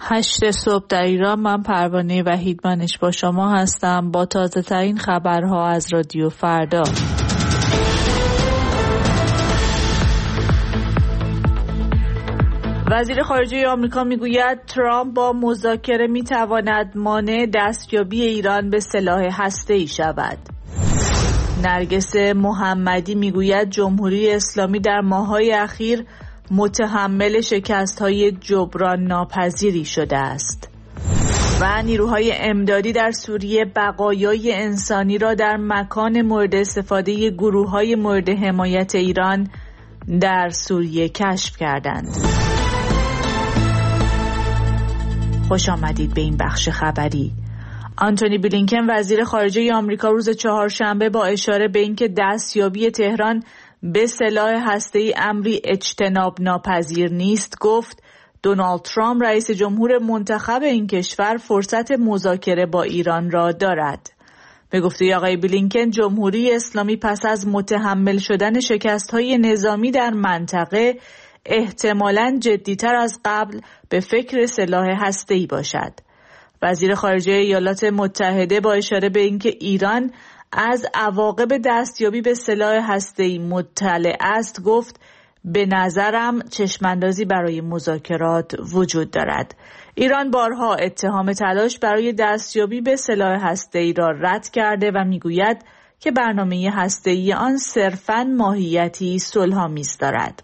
8 صبح در ایران. من پروانه وحیدمنش با شما هستم با تازه ترین خبرها از رادیو فردا. وزیر خارجه آمریکا میگوید ترامپ با مذاکره میتواند مانع دستیابی ایران به سلاح هسته‌ای شود. نرگس محمدی میگوید جمهوری اسلامی در ماه‌های اخیر متحمل شکست‌های جبران ناپذیری شده است. و نیروهای امدادی در سوریه بقایای انسانی را در مکان مورد استفاده گروه‌های مورد حمایت ایران در سوریه کشف کردند. خوش آمدید به این بخش خبری. آنتونی بلینکن وزیر خارجه آمریکا روز چهارشنبه با اشاره به اینکه دستیابی تهران به سلاح هسته‌ای امری اجتناب ناپذیر نیست گفت دونالد ترامپ رئیس جمهور منتخب این کشور فرصت مذاکره با ایران را دارد. به گفته آقای بلینکن جمهوری اسلامی پس از متحمل شدن شکست‌های نظامی در منطقه احتمالاً جدی‌تر از قبل به فکر سلاح هسته‌ای باشد. وزیر خارجه ایالات متحده با اشاره به اینکه ایران از عواقب دستیابی به سلاح هسته‌ای مطلع است گفت به نظرم چشماندازی برای مذاکرات وجود دارد. ایران بارها اتهام تلاش برای دستیابی به سلاح هسته‌ای را رد کرده و میگوید که برنامه هسته‌ای آن صرفاً ماهیتی صلح‌آمیز دارد.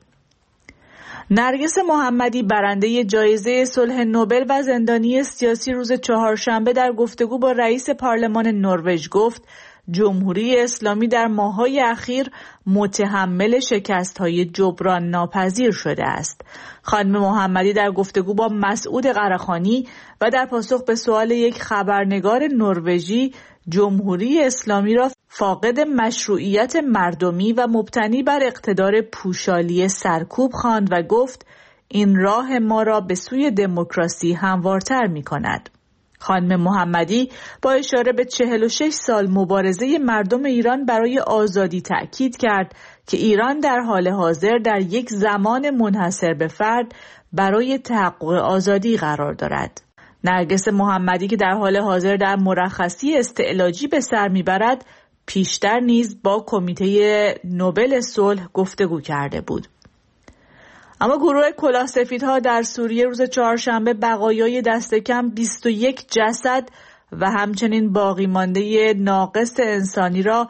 نرگس محمدی برنده جایزه صلح نوبل و زندانی سیاسی روز چهارشنبه در گفتگو با رئیس پارلمان نروژ گفت جمهوری اسلامی در ماه‌های اخیر متحمل شکست‌های جبران ناپذیر شده است. خانم محمدی در گفتگو با مسعود قره‌خانی و در پاسخ به سوال یک خبرنگار نروژی جمهوری اسلامی را فاقد مشروعیت مردمی و مبتنی بر اقتدار پوشالی سرکوب خواند و گفت این راه ما را به سوی دموکراسی هموارتر می‌کند. خانم محمدی با اشاره به 46 سال مبارزه مردم ایران برای آزادی تأکید کرد که ایران در حال حاضر در یک زمان منحصر به فرد برای تحقق آزادی قرار دارد. نرگس محمدی که در حال حاضر در مرخصی استعلاجی به سر میبرد پیشتر نیز با کمیته نوبل صلح گفتگو کرده بود. اما گروه کلاهسفیدها در سوریه روز چهارشنبه بقایای دست کم 21 جسد و همچنین باقی مانده ناقص انسانی را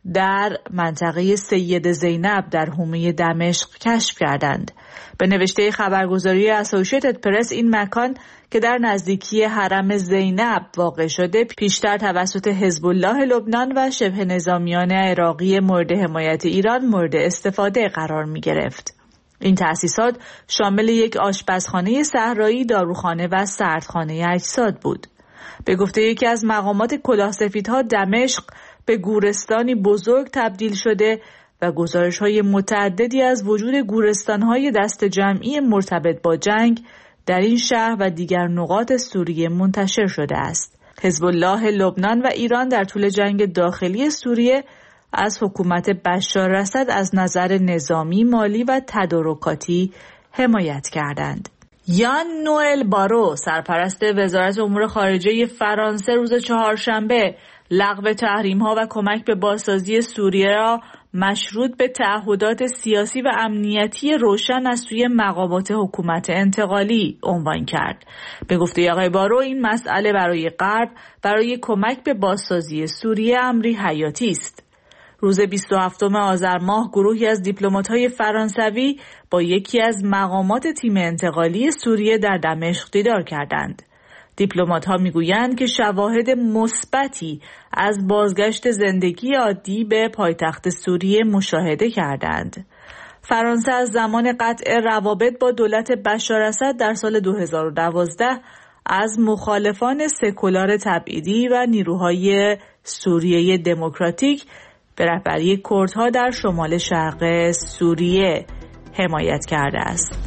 در منطقه سید زینب در حومه دمشق کشف کردند. به نوشته خبرگزاری اسوشیتد پرس این مکان که در نزدیکی حرم زینب واقع شده پیشتر توسط حزب الله لبنان و شبه نظامیان عراقی مورد حمایت ایران مورد استفاده قرار می گرفت. این تأسیسات شامل یک آشپزخانه صحرایی، داروخانه و سردخانه اجساد بود. به گفته یکی از مقامات کلاهسفیدها دمشق به گورستانی بزرگ تبدیل شده و گزارش‌های متعددی از وجود گورستان‌های دست جمعی مرتبط با جنگ در این شهر و دیگر نقاط سوریه منتشر شده است. حزب الله لبنان و ایران در طول جنگ داخلی سوریه از حکومت بشار اسد از نظر نظامی، مالی و تدارکاتی حمایت کردند. یان نوئل بارو سرپرست وزارت امور خارجه فرانسه روز چهارشنبه لغو تحریم‌ها و کمک به بازسازی سوریه را مشروط به تعهدات سیاسی و امنیتی روشن از سوی مقامات حکومت انتقالی عنوان کرد. به گفته آقای بارو این مسئله برای غرب برای کمک به بازسازی سوریه امری حیاتی است. روز 27 آذر ماه گروهی از دیپلمات‌های فرانسوی با یکی از مقامات تیم انتقالی سوریه در دمشق دیدار کردند. دیپلمات‌ها میگویند که شواهد مثبتی از بازگشت زندگی عادی به پایتخت سوریه مشاهده کردند. فرانسه از زمان قطع روابط با دولت بشار اسد در سال 2012 از مخالفان سکولار تبعیدی و نیروهای سوریه دموکراتیک به رهبری کردها در شمال شرق سوریه حمایت کرده است.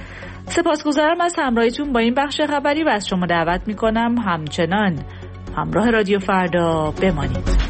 سپاسگزارم از همراهیتون با این بخش خبری و از شما دعوت میکنم همچنان همراه رادیو فردا بمانید.